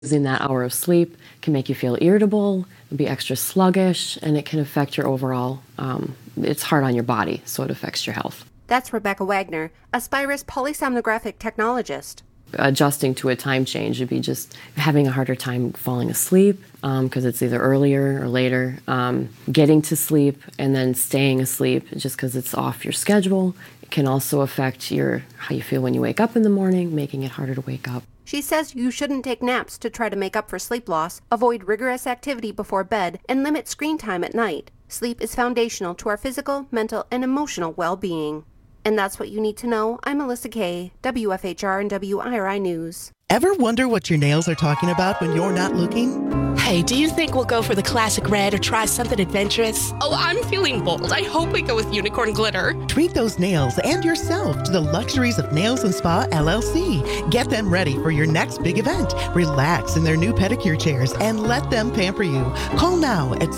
Losing that hour of sleep can make you feel irritable, be extra sluggish, and it can affect your overall, it's hard on your body, so it affects your health. That's Rebecca Wagner, Aspirus polysomnographic technologist. Adjusting to a time change would be just having a harder time falling asleep because it's either earlier or later, getting to sleep and then staying asleep just because it's off your schedule. It can also affect how you feel when you wake up in the morning, making it harder to wake up. She says you shouldn't take naps to try to make up for sleep loss, avoid rigorous activity before bed, and limit screen time at night. Sleep is foundational to our physical, mental, and emotional well-being. And that's what you need to know. I'm Melissa Kay, WFHR and WIRI News. Ever wonder what your nails are talking about when you're not looking? Hey, do you think we'll go for the classic red or try something adventurous? Oh, I'm feeling bold. I hope we go with unicorn glitter. Treat those nails and yourself to the luxuries of Nails and Spa LLC. Get them ready for your next big event. Relax in their new pedicure chairs and let them pamper you. Call now at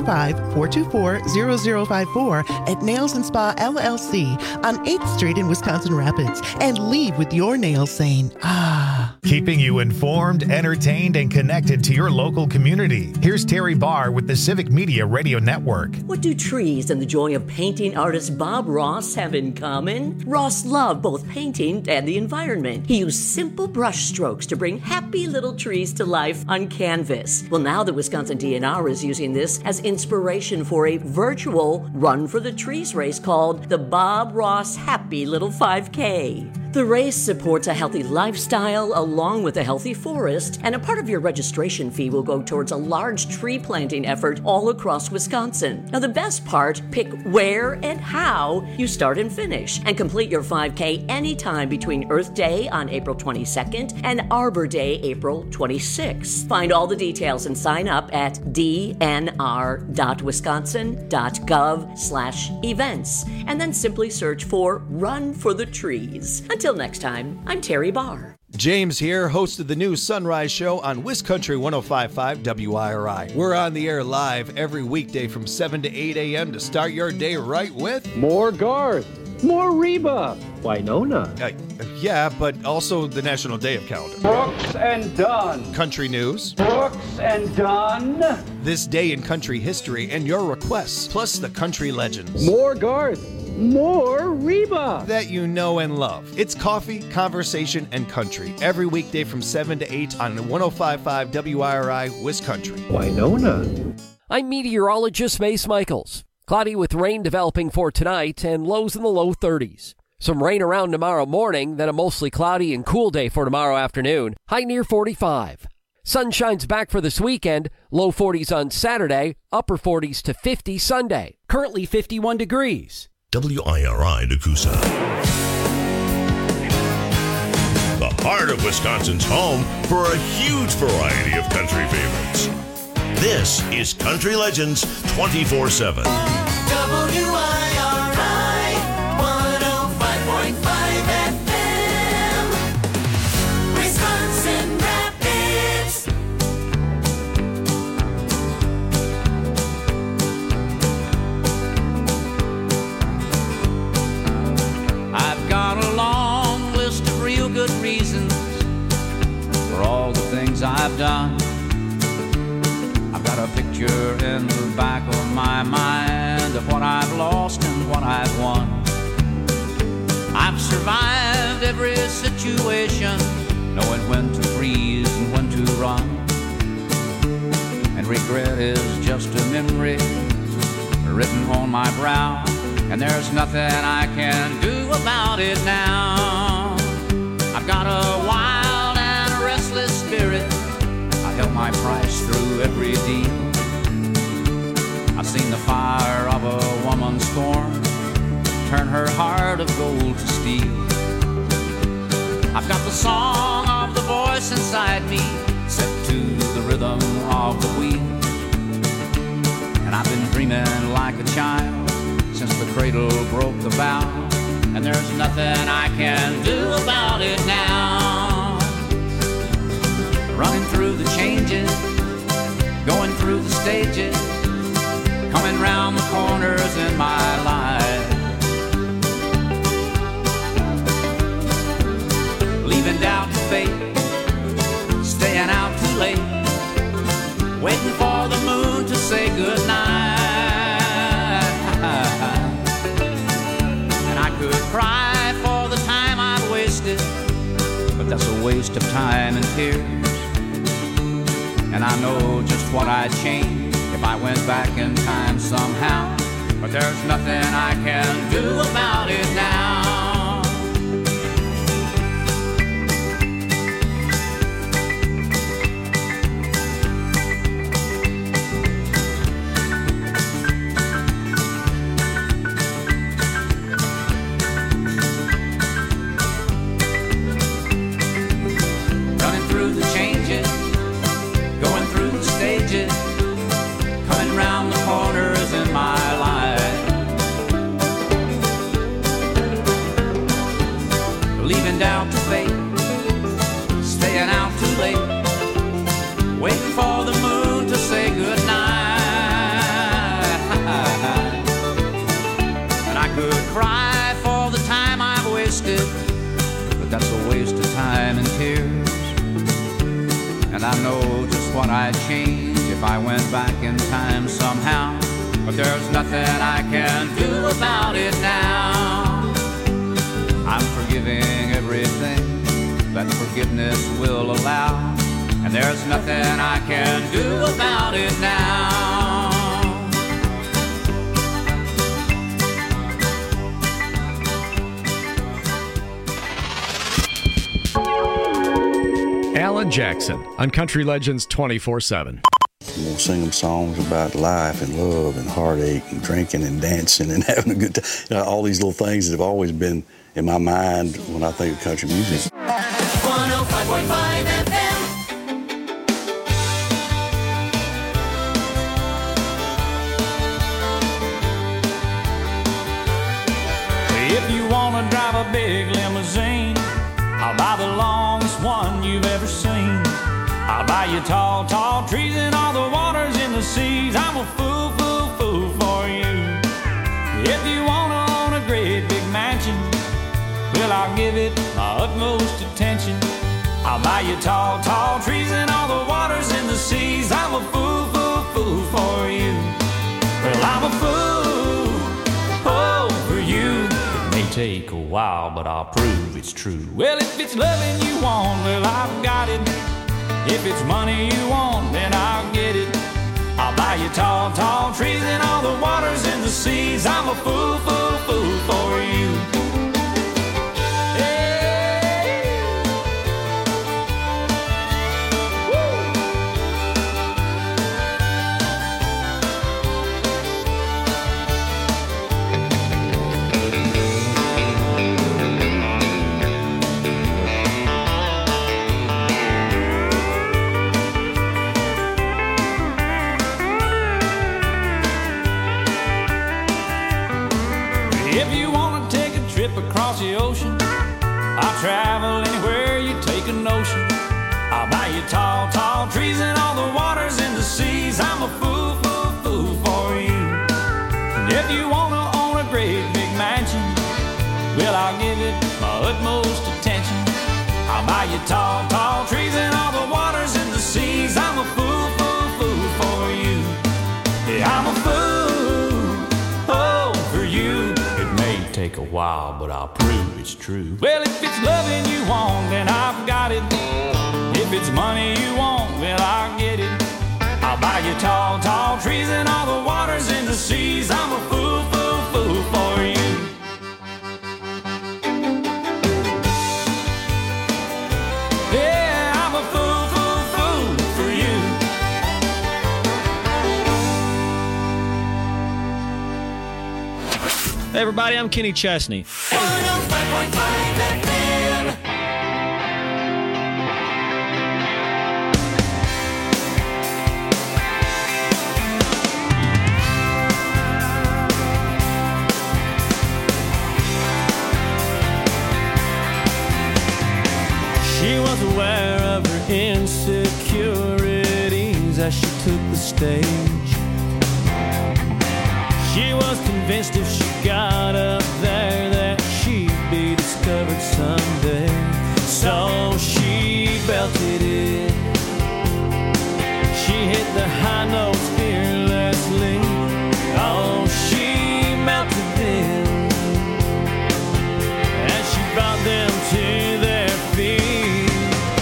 715-424-0054 at Nails and Spa LLC on 8th Street in Wisconsin Rapids and leave with your nails saying, ah. Keeping you informed, entertained, and connected to your local community. Here's Terry Barr with the Civic Media Radio Network. What do trees and the joy of painting artist Bob Ross have in common? Ross loved both painting and the environment. He used simple brush strokes to bring happy little trees to life on canvas. Well, now the Wisconsin DNR is using this as inspiration for a virtual Run for the Trees race called the Bob Ross Happy Little 5K. The race supports a healthy lifestyle along with a healthy forest, and a part of your registration fee will go towards a large tree planting effort all across Wisconsin. Now, the best part, pick where and how you start and finish, and complete your 5K anytime between Earth Day on April 22nd and Arbor Day, April 26th. Find all the details and sign up at dnr.wisconsin.gov/events, and then simply search for Run for the Trees. Until next time, I'm Terry Barr. James here, host of the new Sunrise Show on WisCountry 105.5 WIRI. We're on the air live every weekday from 7 to 8 a.m. to start your day right with more Garth, more Reba, Winona. Yeah, but also the National Day of Calendar. Brooks and Dunn. Country news. Brooks and Dunn. This day in country history and your requests, plus the country legends. More Garth. More Reba that you know and love. It's coffee, conversation, and country every weekday from 7 to 8 on 105.5 WIRI WisCountry. Winona. I'm meteorologist Mace Michaels. Cloudy with rain developing for tonight and lows in the low 30s. Some rain around tomorrow morning, then a mostly cloudy and cool day for tomorrow afternoon. High near 45. Sun shines back for this weekend. Low 40s on Saturday, upper 40s to 50 Sunday. Currently 51 degrees. WIRI Nakusa. The heart of Wisconsin's home for a huge variety of country favorites. This is Country Legends 24/7. WIRI 105.5 FM. Wisconsin Rapids. I've got a long list of real good reasons for all the things I've done. I've got a picture in the back of my mind of what I've lost and what I've won. I've survived every situation, knowing when to freeze and when to run. And regret is just a memory written on my brow. And there's nothing I can do about it now. I've got a wild and a restless spirit. I held my price through every deal. I've seen the fire of a woman's scorn turn her heart of gold to steel. I've got the song of the voice inside me set to the rhythm of the wheel. And I've been dreaming like a child since the cradle broke the bow, and there's nothing I can do about it now. Running through the changes, going through the stages, coming round the corners in my life. Leaving doubt and fate, staying out too waste of time and tears. And I know just what I'd change if I went back in time somehow. But there's nothing I can do about it now. Running through the changes, going through the stages, coming round the corners in my life. Leaving down to fate, staying out too late, waiting for the moon to say goodnight. And I could cry for the time I've wasted, but that's a waste of time and tears. And I know just what I'd change if I went back in time somehow. But there's nothing I can do about it now. I'm forgiving everything that forgiveness will allow. And there's nothing I can do about it now. Alan Jackson on Country Legends 24/7. We'll sing them songs about life and love and heartache and drinking and dancing and having a good time. You know, all these little things that have always been in my mind when I think of country music. 105.5 FM. If you want to drive a big limousine, I'll buy the longest one you've ever seen. I'll buy you tall, tall trees and all the waters in the seas. I'm a fool, fool, fool for you. If you want to own a great big mansion, well, I'll give it my utmost attention. I'll buy you tall, tall trees and all the waters in the seas. I'm a fool, fool, fool for you. Well, I'm a fool, oh, for you. It may take a while, but I'll prove it's true. Well, if it's loving you want, well, I've got it. If it's money you want, then I'll get it. I'll buy you tall, tall trees and all the waters in the seas. I'm a fool, fool, fool for you. Across the ocean, I'll travel anywhere you take a notion. I'll buy you tall, tall trees and all the waters in the seas. I'm a fool, fool, fool for you. And if you want to own a great big mansion, well, I'll give it my utmost attention. I'll buy you tall, tall trees and all the waters in the seas. I'm a fool, fool, fool for you. Yeah, I'm a fool, oh, for you. Take a while, but I'll prove it's true. Well, if it's loving you want, then I've got it. If it's money you want, well, I'll get it. I'll buy you tall, tall trees and all the waters in the seas. I'm a fool, fool, fool for you. Yeah, I'm a fool, fool, fool for you. Hey everybody, I'm Kenny Chesney. 105.5 FM. She was aware of her insecurities as she took the stage. She was convinced if she got up there that she'd be discovered someday. So she belted it. She hit the high notes fearlessly. Oh, she melted them as she brought them to their feet.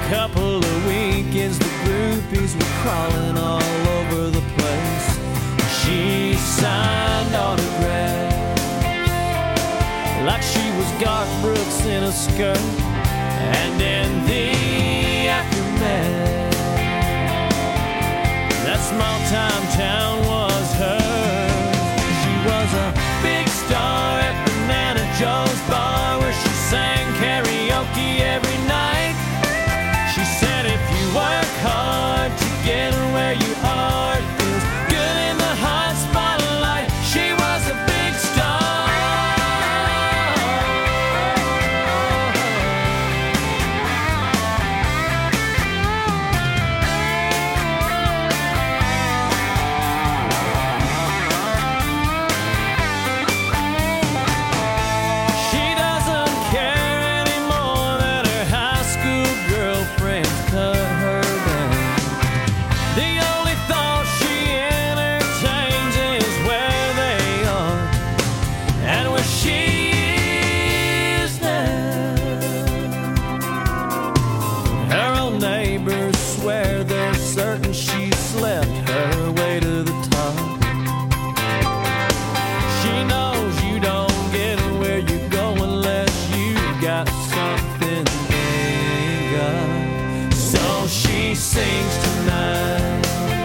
couple of weekends, the groupies were crawling all over the place. She signed autographs like she was Garth Brooks in a skirt. And in the aftermath, that small-time town was hers. She was a big star at Banana Joe's bar, where she sang karaoke every night. She said if you work hard to get where you are, it feels good in the hot spotlight. She was a big star. Sings tonight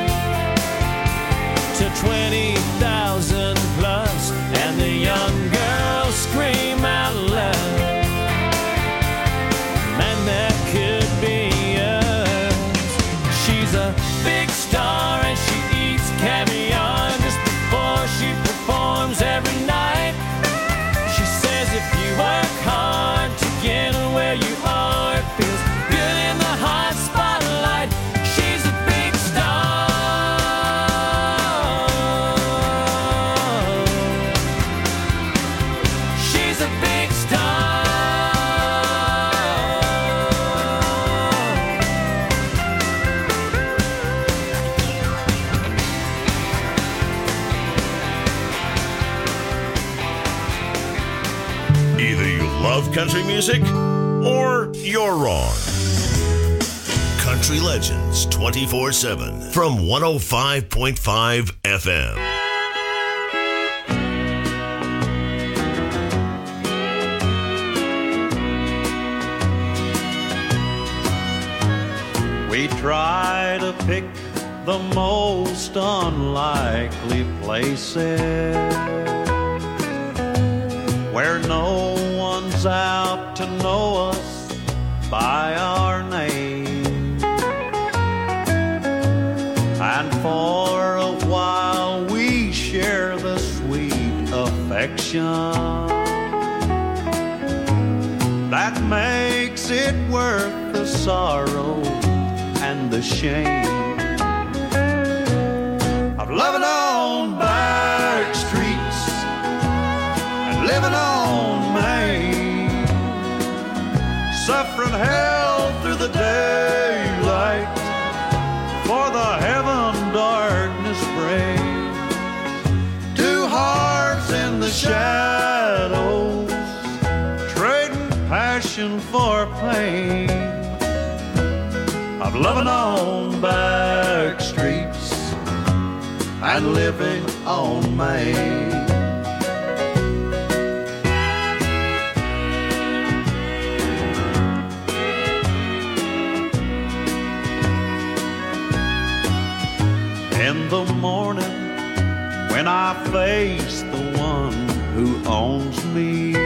to 20,000 plus, and the young girls scream out loud, man, that could be us. She's a big star and she eats caviar just before she performs every night. She says if you work hard to get where you are, it feels good in the hot spotlight. She's a big star. She's a big star. Either you love country music or you're wrong. Country Legends 24/7 from 105.5 FM. We try to pick the most unlikely places where no one's out to know us by our name. And for a while we share the sweet affection that makes it worth the sorrow and the shame of loving on back streets and living on Main, suffering hell through the daylight for the heaven darkness brings. Two hearts in the shadows, trading passion for pain, of loving on back streets and living on Main. In the morning when I face the one who owns me,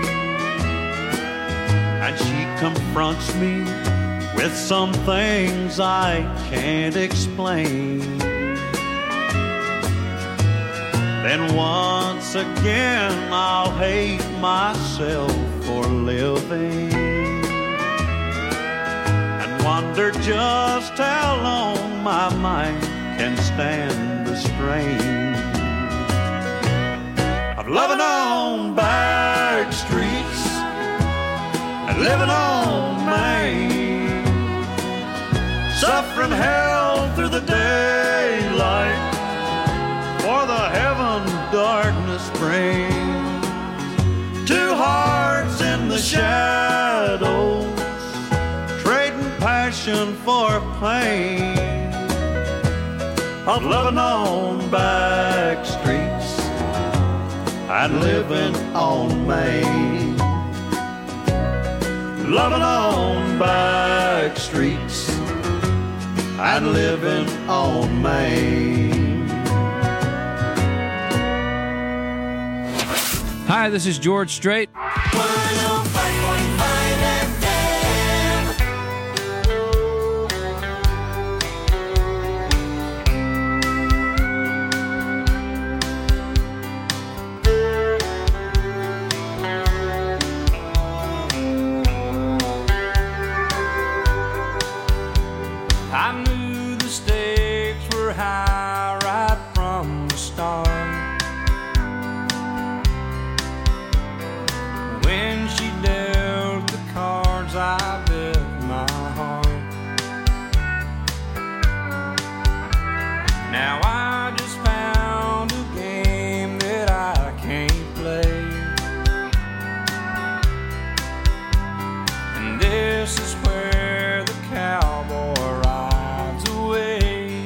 and she confronts me with some things I can't explain, then once again I'll hate myself for living and wonder just how long my mind can stand the strain of loving on back streets and living on Main, suffering hell through the daylight for the heaven darkness brings. Two hearts in the shadows, trading passion passion for pain, of loving on back streets and living on Main. Loving on back streets and living on Main. Hi, this is George Strait. 105.5 FM. I knew the stakes were high right from the start. When she dealt the cards, I bet my heart. Now I just found a game that I can't play, and this is where the cowboy rides away,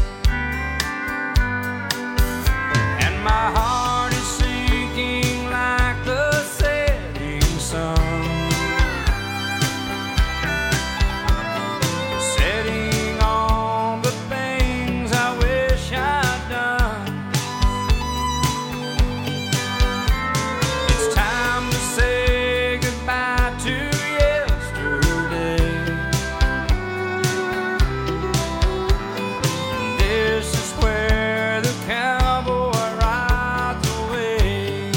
and my heart is sinking like the setting sun, setting on the things I wish I'd done. It's time to say goodbye to yesterday. This is where the cowboy rides away.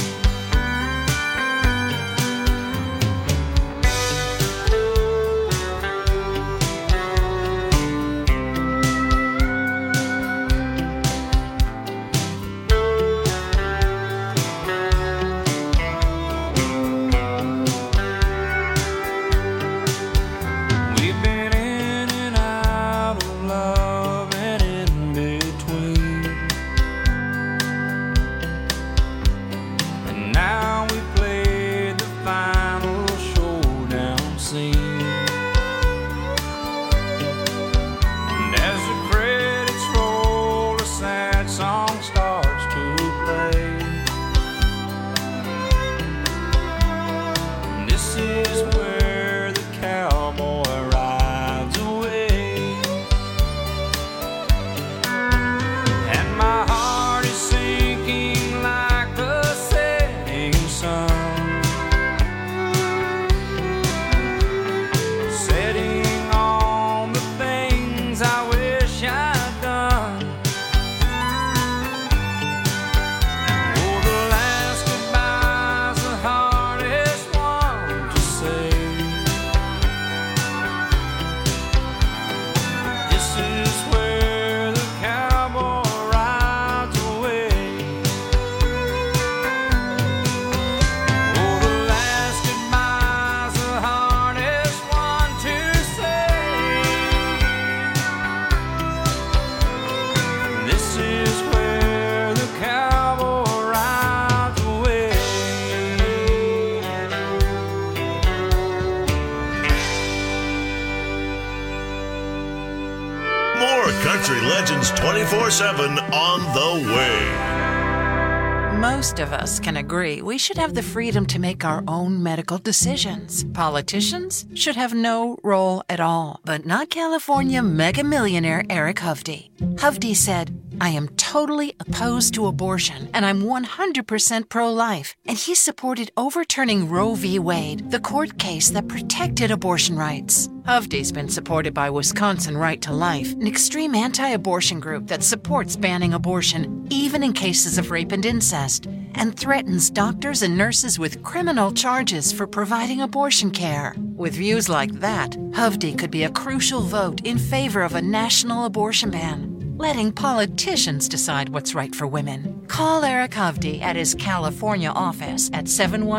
We've been in and out of love and in between, and now we played the final showdown scene. And as the credits roll, a sad song starts to play. And this is where the cowboy rides away, and my heart is sinking like the setting sun, setting on the things I wish I'd done. Oh, the last goodbye's the hardest one to say. This is where the cowboy rides away. Oh, the last goodbye's the hardest one to say. This is where the cowboy rides away. More Country Legends 24/7 on the way. Most of us can agree we should have the freedom to make our own medical decisions. Politicians should have no role at all. But not California mega millionaire Eric Hovde. Hovde said, "I am totally opposed to abortion, and I'm 100% pro-life." And he supported overturning Roe v. Wade, the court case that protected abortion rights. Hovde's been supported by Wisconsin Right to Life, an extreme anti-abortion group that supports banning abortion, even in cases of rape and incest, and threatens doctors and nurses with criminal charges for providing abortion care. With views like that, Hovde could be a crucial vote in favor of a national abortion ban, letting politicians decide what's right for women. Call Eric Hovde at his California office at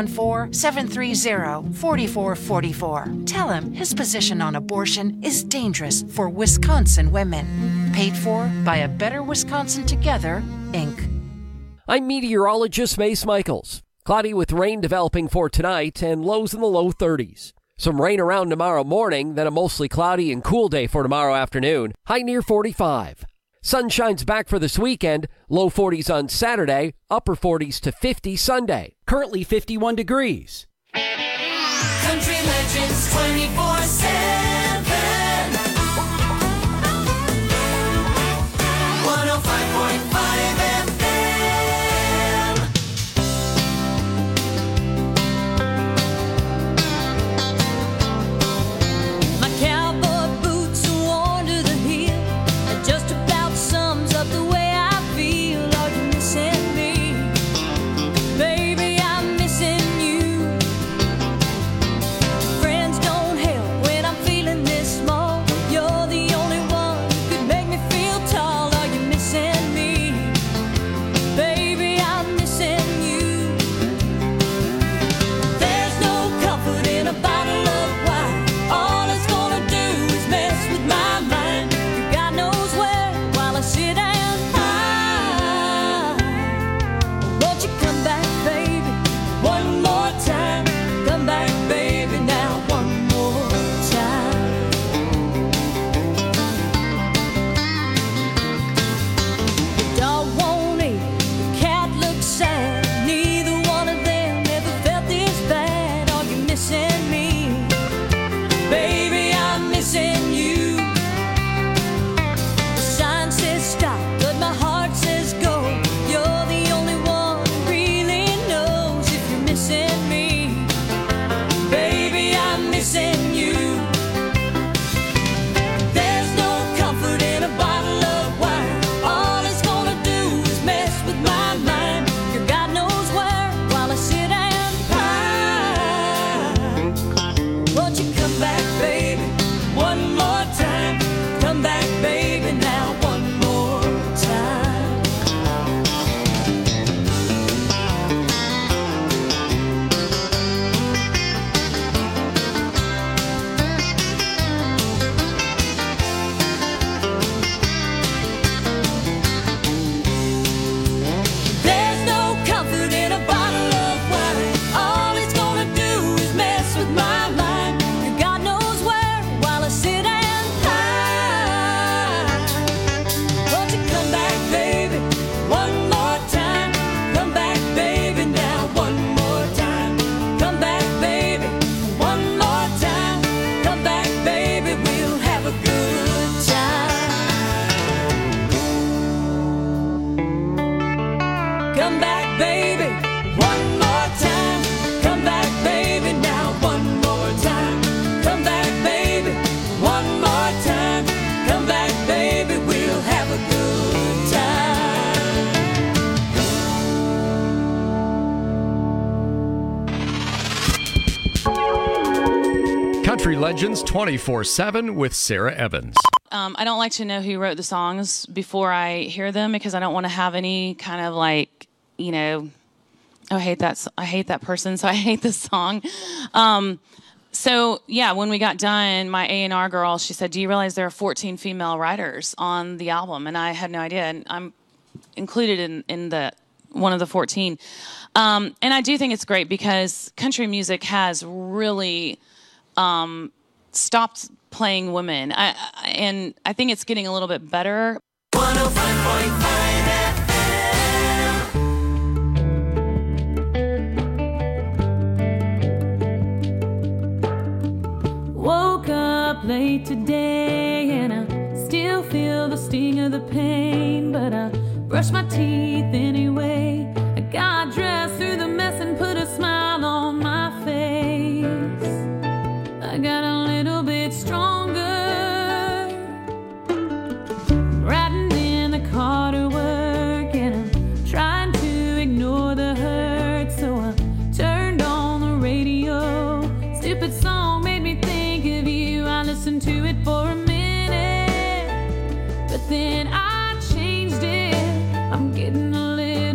714-730-4444. Tell him his position on abortion is dangerous for Wisconsin women. Paid for by A Better Wisconsin Together, Inc. I'm meteorologist Mace Michaels. Cloudy with rain developing for tonight and lows in the low 30s. Some rain around tomorrow morning, then a mostly cloudy and cool day for tomorrow afternoon. High near 45. Sunshine's back for this weekend. Low 40s on Saturday, upper 40s to 50 Sunday. Currently 51 degrees. Country Legends 24/7. 105.5 FM. My cowboy boots are worn to the heel. That just about sums up the way I feel. Are you missing me? Baby, I'm missing you. Friends don't help when I'm feeling this small. You're the only one who could make me feel tall. Are you missing me? Baby, I'm missing you. There's no comfort in a bottle of wine. All it's gonna do is mess with my mind. God knows where while I sit and hide. Won't you come back, baby, one more time? Come back, baby, now one more time. The dog won't eat, the cat looks sad. Neither one of them ever felt this bad. Are you missing me? Baby, I'm missing you. The sign says stop, but my heart says go. You're the only one who really knows if you're missing me. Baby, I'm missing you. There's no comfort in a bottle of wine. All it's gonna do is mess with my mind. Your God knows where while I sit and pine. Won't you come back, baby, one more time? Come back, baby, now one more time. There's no comfort in a bottle of wine. All it's gonna do is mess with my mind. Your God knows where while I sit and hide. Won't you come back, baby, one more time? Come back, baby, now one more time. Come back, baby, one more time. Come back, baby, we'll have a good time. Come back, baby, one more time. Come back, baby, now one more time. Come back, baby, one more time. Come back, baby, we'll have a good time. Country Legends 24/7 with Sarah Evans. I don't like to know who wrote the songs before I hear them because I don't want to have any kind of like, you know, oh, I hate that person, so I hate this song. So yeah, when we got done, my A&R girl, she said, "Do you realize there are 14 female writers on the album?" And I had no idea, and I'm included in the one of the 14. And I do think it's great because country music has really stopped playing women, and I think it's getting a little bit better. 105.5 FM. Woke up late today and I still feel the sting of the pain, but I brushed my teeth anyway. I got dressed through the mess and put a smile on my face. I got a little bit stronger, riding in the car to work, and I'm trying to ignore the hurt, so I turned on the radio. Stupid song made me think of you. I listened to it for a minute, but then I changed it. I'm getting a little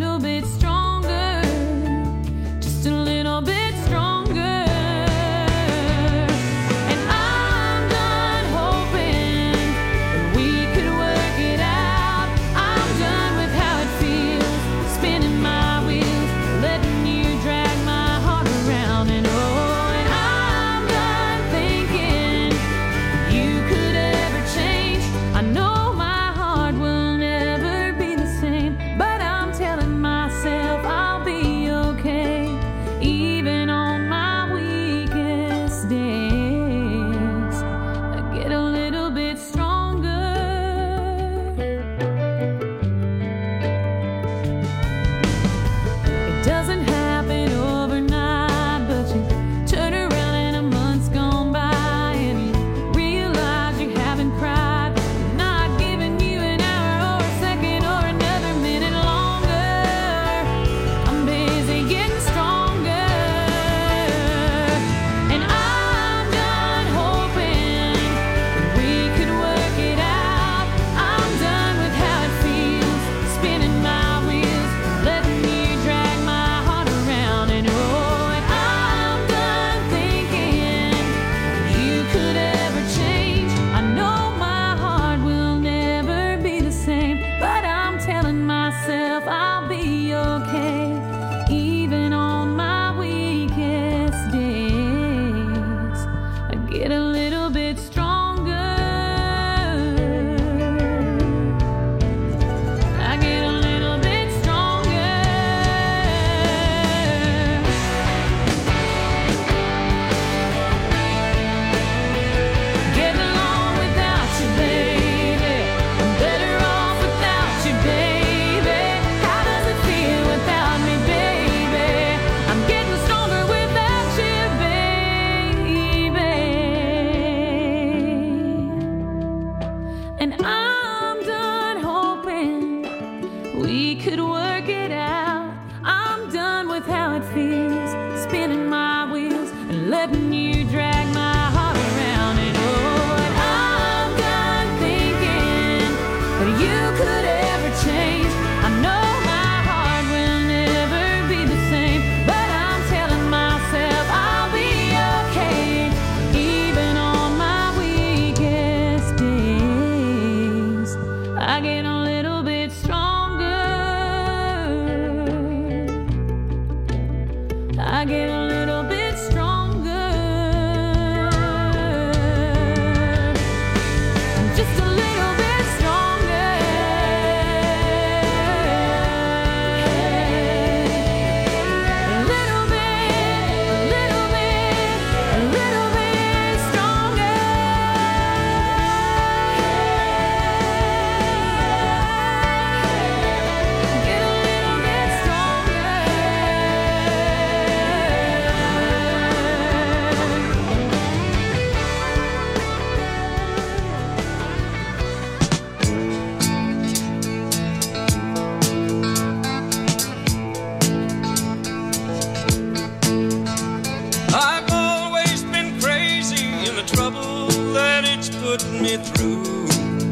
put me through.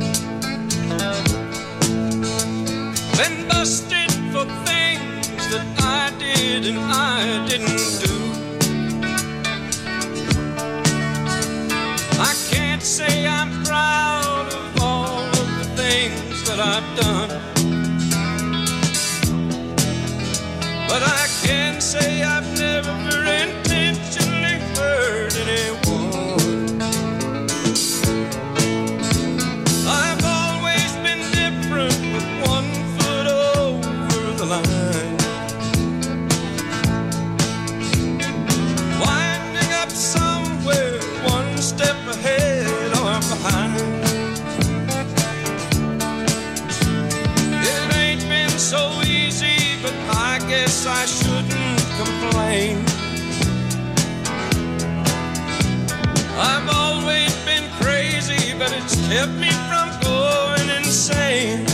Been busted for things that I did and I didn't do. I can't say I'm proud of all of the things that I've done, but I can say I've never intentionally hurt anyone. I've always been different with one foot over the line, winding up somewhere one step ahead or behind. It ain't been so easy, but I guess I shouldn't complain. I've always been crazy, but it's kept me from going insane.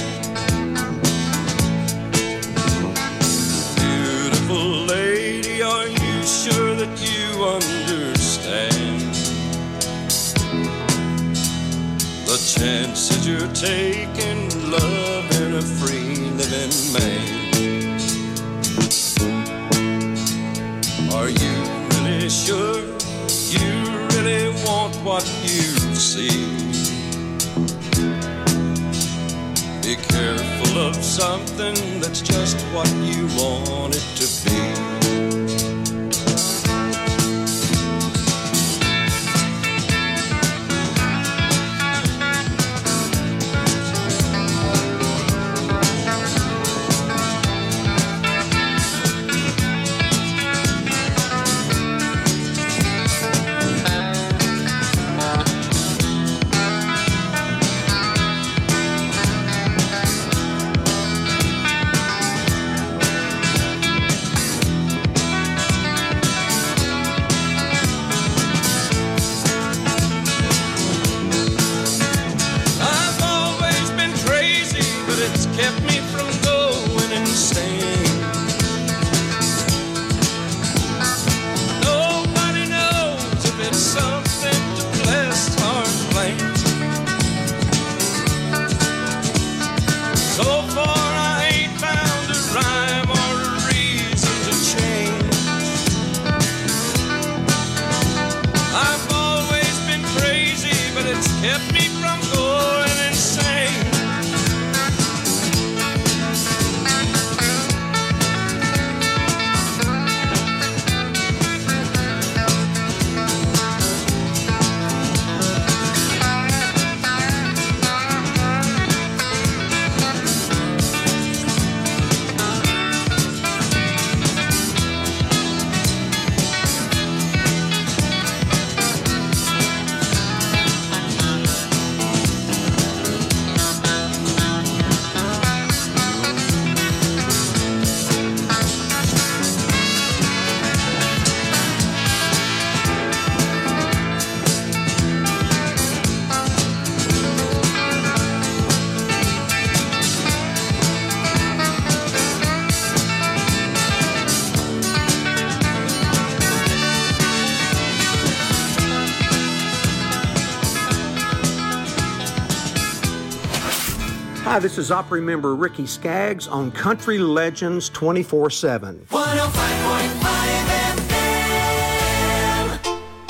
Beautiful lady, are you sure that you understand the chances you're taking, loving a free living man? Are you really sure you really want what you see? Be careful of something that's just what you want it to be. Hi, this is Opry member Ricky Skaggs on Country Legends 24/7. 105.5 FM.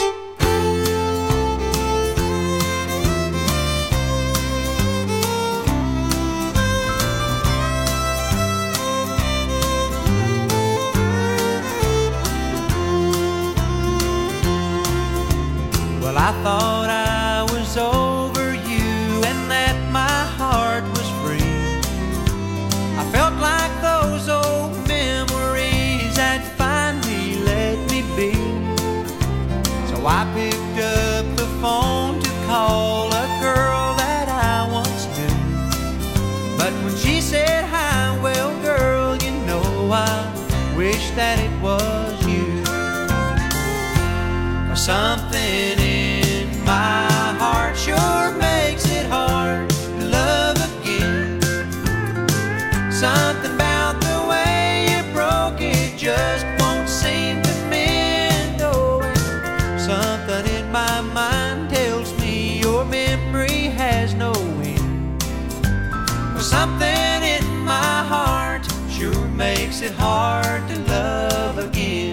Well, I thought I was over you and that my heart was free. I felt like those old memories had finally let me be. So I picked up the phone to call a girl that I once knew. But when she said hi, well, girl, you know I wish that it was you. 'Cause something in my heart sure makes it hard to love again. Something about the way you broke it just won't seem to mend. Oh, and something in my mind tells me you're meant something in my heart sure makes it hard to love again.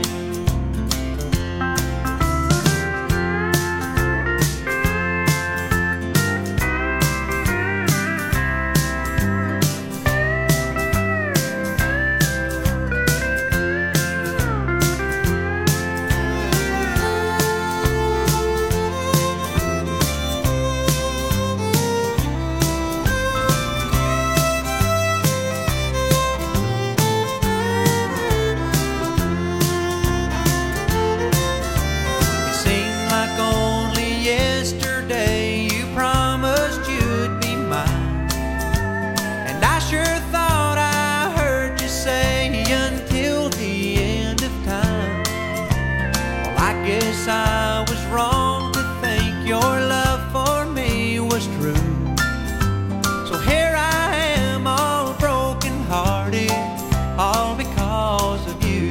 I was wrong to think your love for me was true. So here I am all broken hearted, all because of you.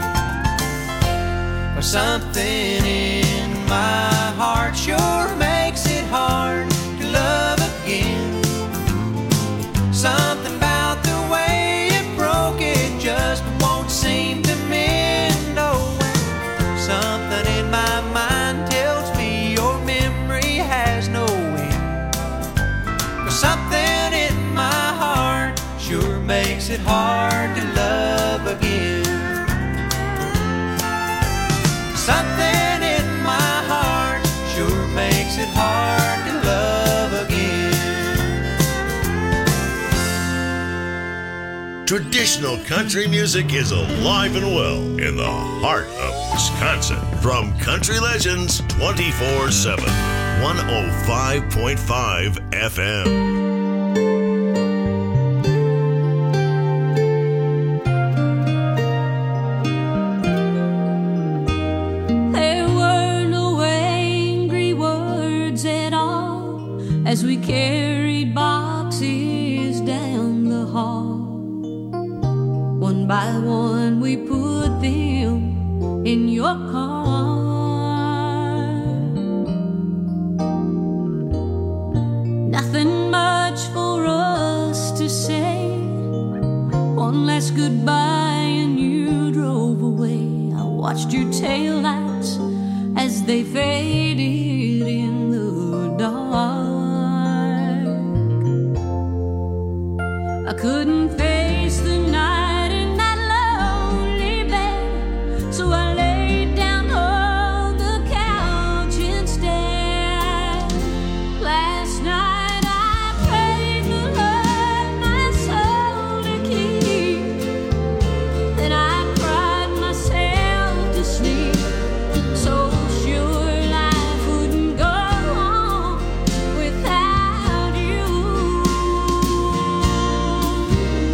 Or something in my heart sure makes it hard to love again. Something about the way it broke it just won't seem to mend. Oh, something in my mind tells me your memory has no end. But something in my heart sure makes it hard to love again. Something in my heart sure makes it hard to love again. Traditional country music is alive and well in the heart of Wisconsin. From Country Legends 24/7, 105.5 FM. As we carried boxes down the hall, one by one we put them in your car. Nothing much for us to say, one last goodbye and you drove away. I watched your taillights as they faded in the dark. I couldn't face the night in that lonely bed, so I laid down on the couch instead. Last night I prayed the Lord my soul to keep, then I cried myself to sleep, so sure life wouldn't go on without you.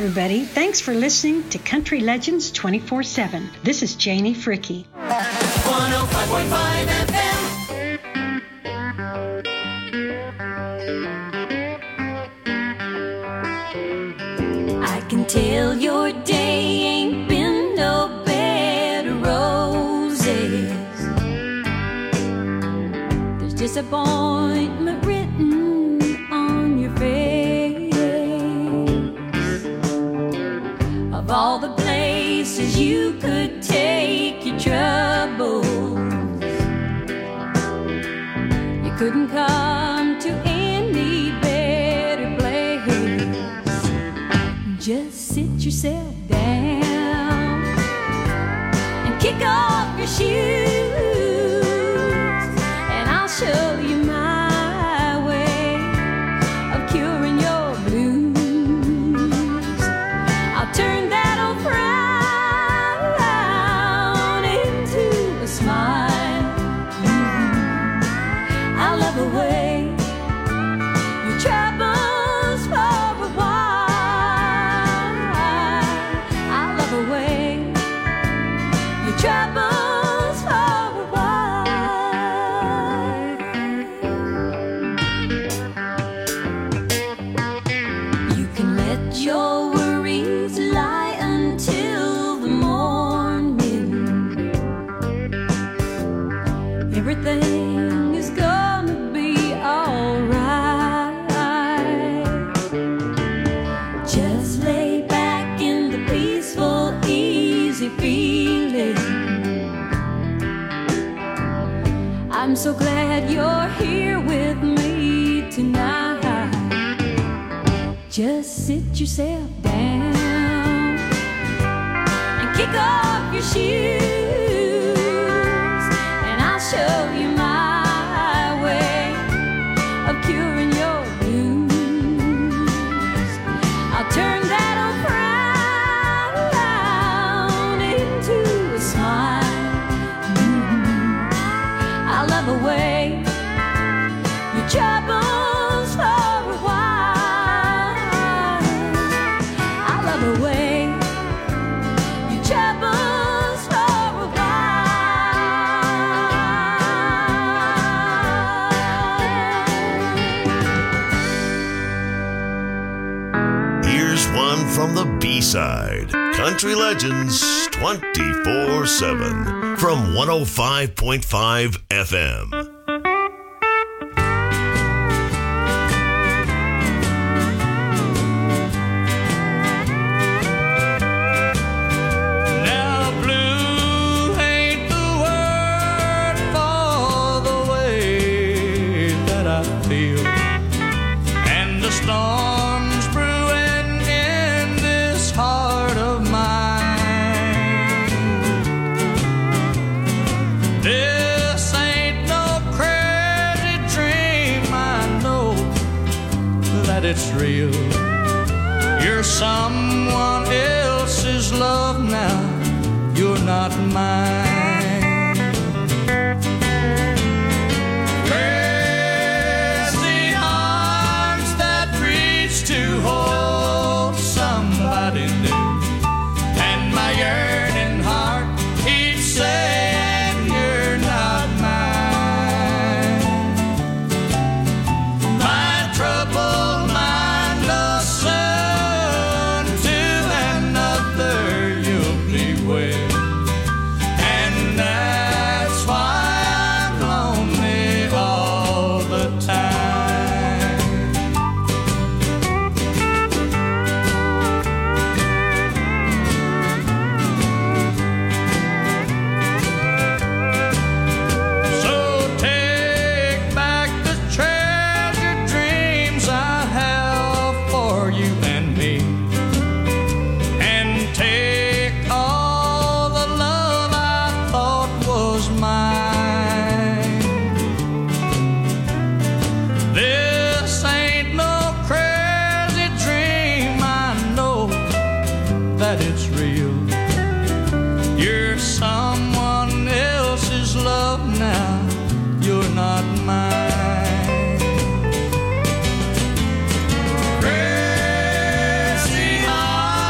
everybody. Thanks for listening to Country Legends 24/7. This is Janie Fricky. 105.5 FM. I can tell your day ain't been no bed of roses. There's disappointment written on your face. Of all the places you could take your troubles, you couldn't come to any better place. Just sit yourself down and kick off your shoes, and I'll show you my way of curing your blues. I'll turn that old frown into a smile. I'll love away your troubles for a while. I'll love away your troubles for a while. You can let your worries lie until the morning. Everything is gonna be alright. Just lay back in the peaceful, easy feeling. I'm so glad you're here with me tonight. Just sit yourself down and kick off your shoes, and I'll show you my way of curing your blues. I'll turn that old frown into a smile. I'll love away your troubles for a while. I'll love away your troubles for a while. Here's one from the B-side. Country Legends 24/7 from 105.5 FM. Now blue ain't the word for the way that I feel, and the storm's brewing in this heart of mine. This ain't no crazy dream, I know that it's real. You're someone else's love now, you're not mine. Crazy arms that reach to hold somebody new, and my yearning heart keeps saying you're not mine. My troubled mind knows soon to another you'll be wed, and that's why I'm lonely all the time. So take back the treasured dreams I have for you and me, and take all the love I thought was mine. This ain't no crazy dream, I know that it's real. You're someone else's love now, you're not mine. Crazy heart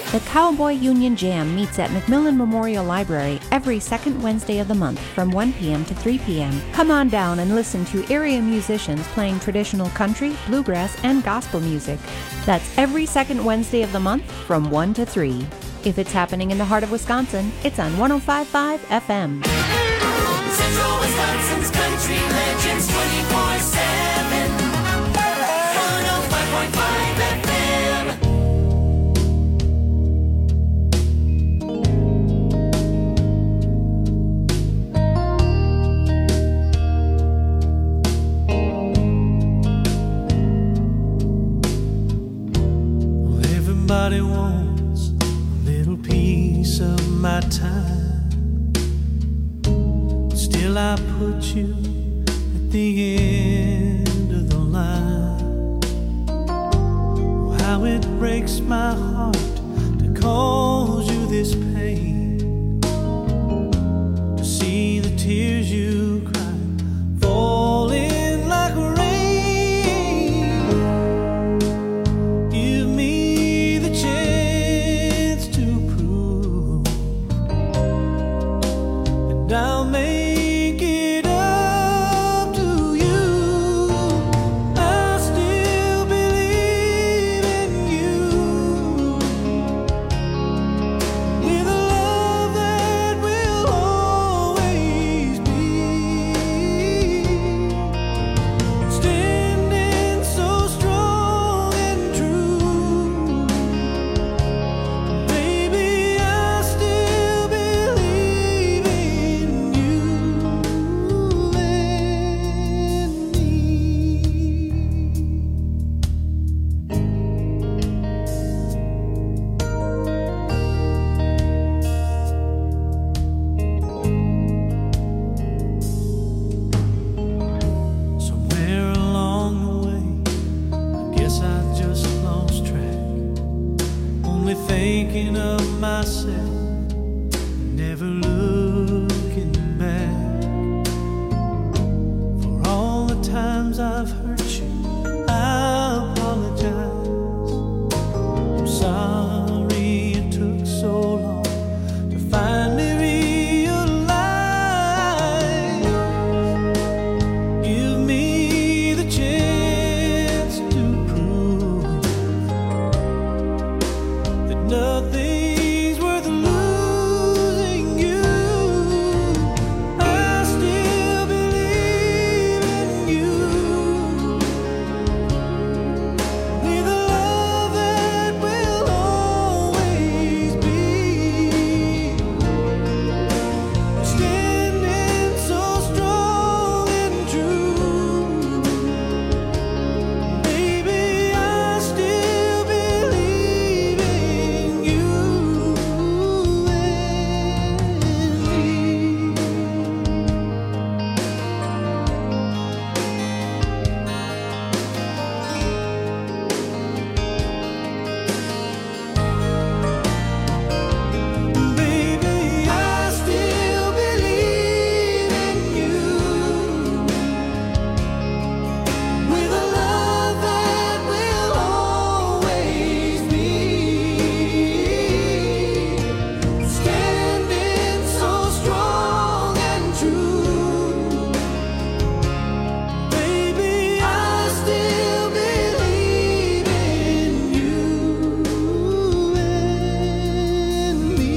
The Cowboy Union Jam meets at McMillan Memorial Library every second Wednesday of the month from 1 p.m. to 3 p.m. Come on down and listen to area musicians playing traditional country, bluegrass, and gospel music. That's every second Wednesday of the month from 1 to 3. If it's happening in the heart of Wisconsin, it's on 105.5 FM. Central Wisconsin's Country Legends 24/7. 105.5 FM. Everybody wants a little piece of my time. Still I put you at the end of the line. Oh, how it breaks my heart to cause you this pain, to see the tears you cry falling like rain. Give me the chance to prove that I'll make it up to you. I still believe in you, with a love that will always be standing so strong and true. Baby, I still believe in you and me. Somewhere along the way, I guess I just lost track, only thinking of myself, never looking back. For all the times I've hurt you, I apologize. I'm sorry it took so long to finally realize. Give me the chance to prove that nothing's worth losing you. I still believe in you, with a love that will always be standing so strong and true. Baby, I still believe in you and me. Baby, I still believe in you, with a love that will always be standing so strong and true. Baby, I still believe in you and me.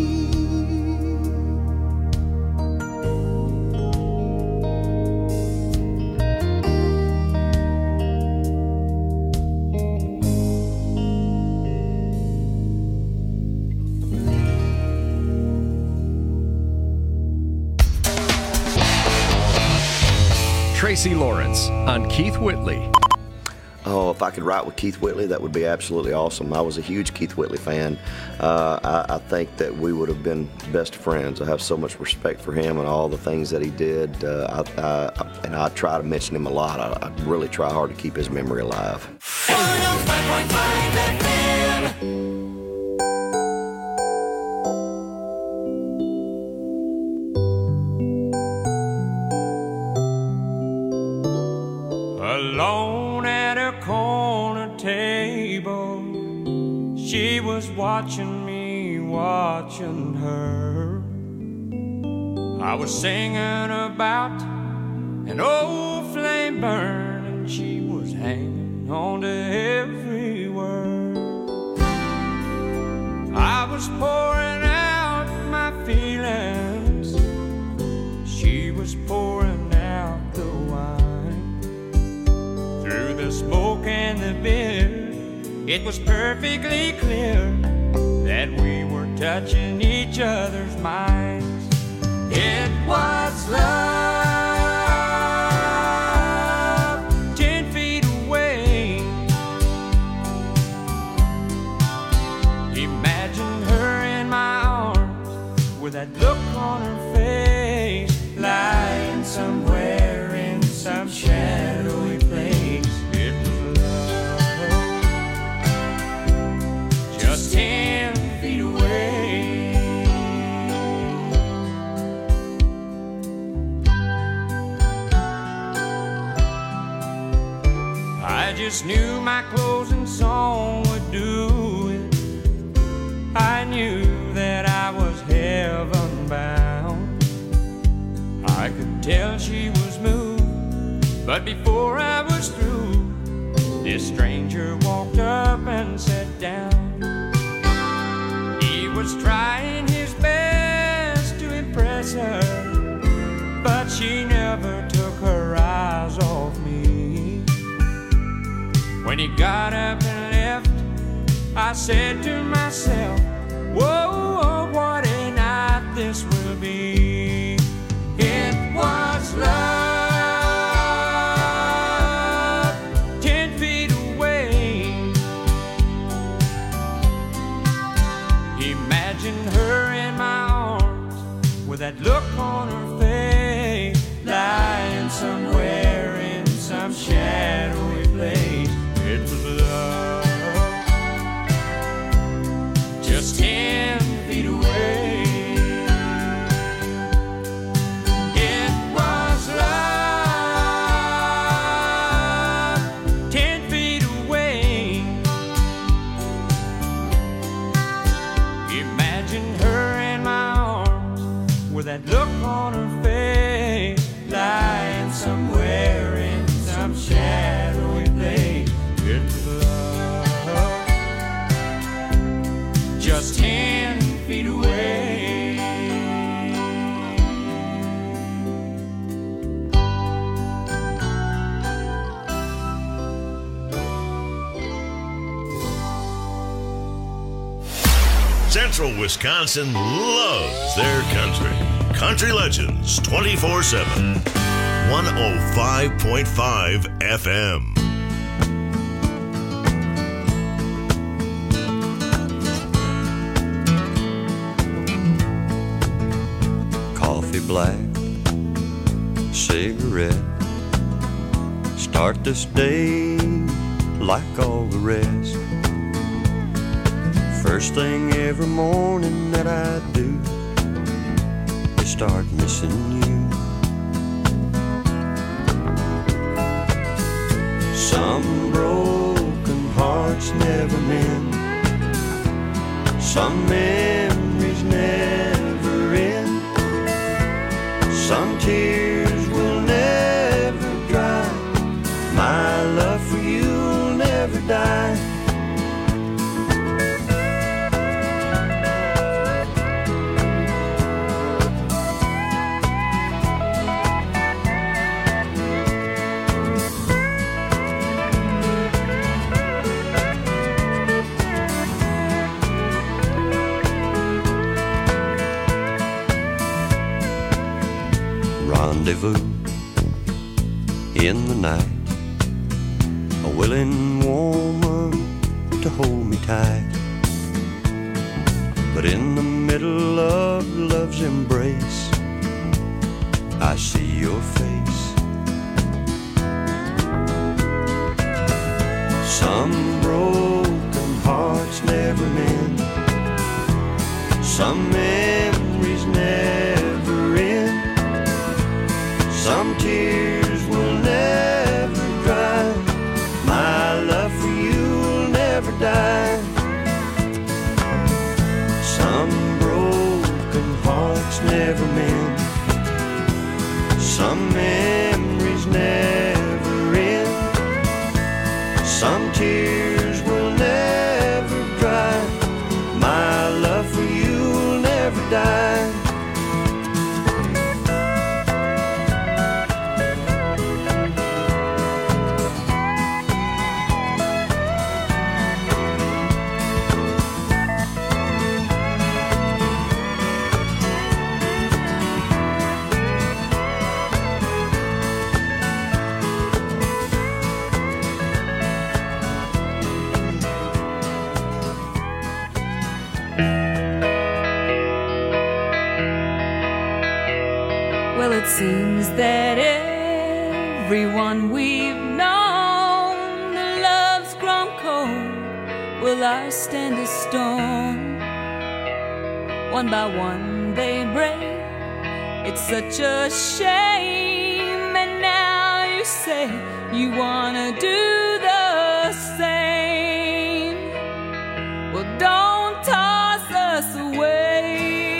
Tracy Lawrence on Keith Whitley. Oh, if I could write with Keith Whitley, that would be absolutely awesome. I was a huge Keith Whitley fan. I think that we would have been best friends. I have so much respect for him and all the things that he did. And I try to mention him a lot. I really try hard to keep his memory alive. 105.5 FM. Alone at her corner table, she was watching me, watching her. I was singing about an old flame burn, and she was hanging on to every word. I was pouring out my feelings, she was pouring out the wine. Through the smoke and the beer, it was perfectly clear that we were touching each other's minds. It was love, 10 feet away. Imagine her in my arms with that look on her face, lying somewhere in some shadowy place. It was love, just 10 feet away. I just knew my closing song would do it. I knew that I was heaven bound. I could tell she was moved, but before I was through, this stranger walked up and sat down. He was trying his best to impress her, but she never took her eyes off me. When he got up and left, I said to myself, whoa, what a night this will be. It was love, 10 feet away. Imagine her in my arms with that look on her face, lying somewhere in some shadowy place. It was love, just 10 feet away. It was love, 10 feet away. Imagine her in my arms with that look on her face, lying somewhere in some shadowy place. It was love, just 10 feet away. Central Wisconsin loves their country. Country Legends 24/7. 105.5 FM. Coffee black, cigarette. Start this day like all the rest. First thing every morning that I do is start missing you. Some broken hearts never mend. Some memories never end. Some tears will never dry. My love for you will never die. Rendezvous in the night, a willing woman to hold me tight. But in the middle of love's embrace, I see your face. Some broken hearts never mend. Some memories never end. Some tears will never dry. My love for you will never die. Some memories never end. Some tears will never dry. My love for you will never die. Well, it seems that everyone we've known, the love's grown cold. Will ours stand a storm? One by one they break. It's such a shame. And now you say you wanna do the same. Well, don't toss us away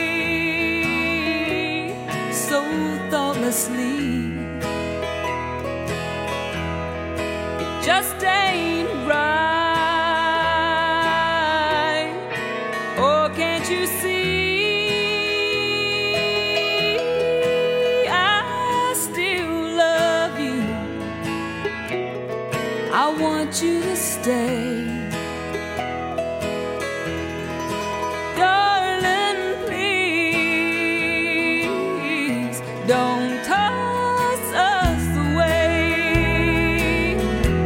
so thoughtlessly. It just ain't right. Oh, can't you see? I still love you. I want you to stay. Don't toss us away.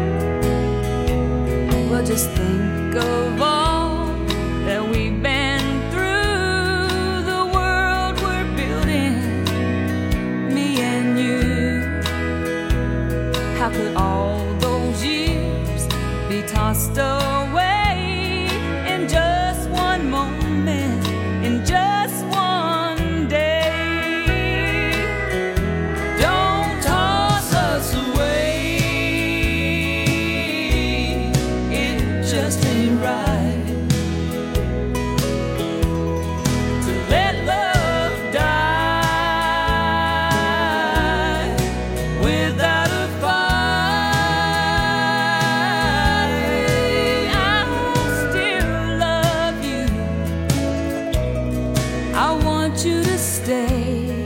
Well, just think of all that we've been through, the world we're building, me and you. How could all those years be tossed away in just one moment, in just one day? Just ain't right to let love die without a fight. I still love you. I want you to stay.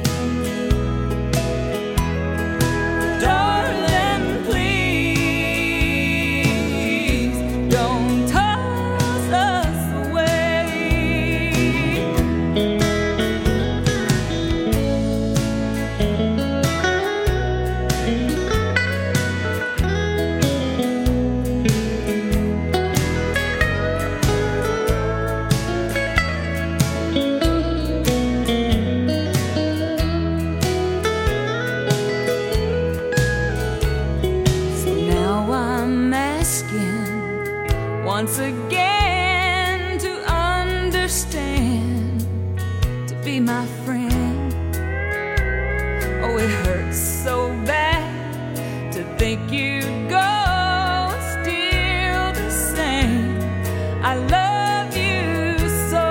Once again to understand, to be my friend. Oh, it hurts so bad to think you'd go still the same. I love you so.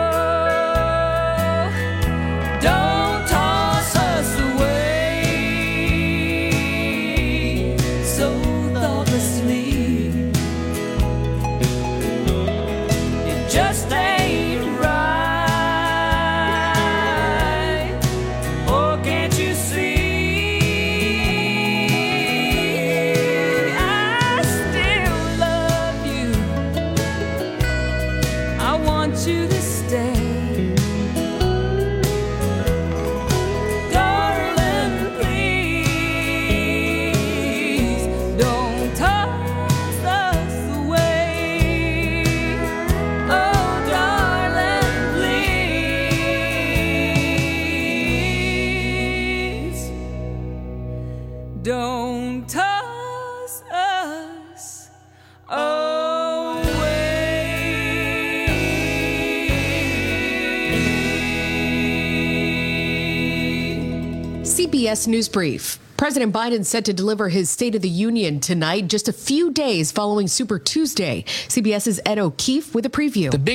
Don't toss us away so thoughtlessly. Just ain't right. Oh, can't you see? I still love you. I want you to stay. Darling, please don't toss us away. Oh, darling, please don't toss us away. CBS News Brief. President Biden set to deliver his State of the Union tonight, just a few days following Super Tuesday. CBS's Ed O'Keefe with a preview.